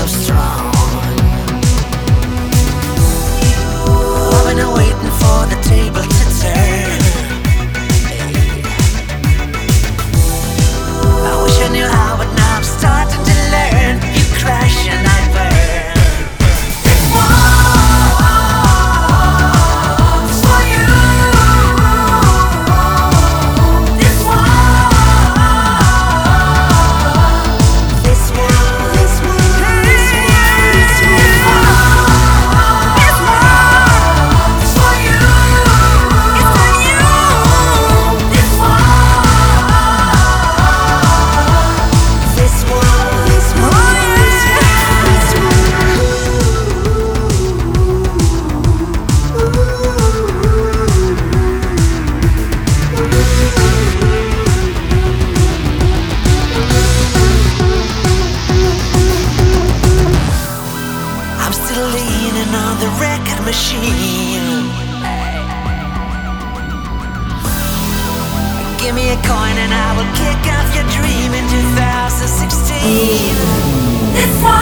love strong. I've been waiting for the table to turn. I wish I knew how, but now I'm starting to learn. You crash and I burn. This one's for you. This one. This one. This one. This one. This one's for you. It's for you. This one. This one. This one. I'm still leaning on the record machine. Give me a coin and I will kick off your dream in 2016. This one.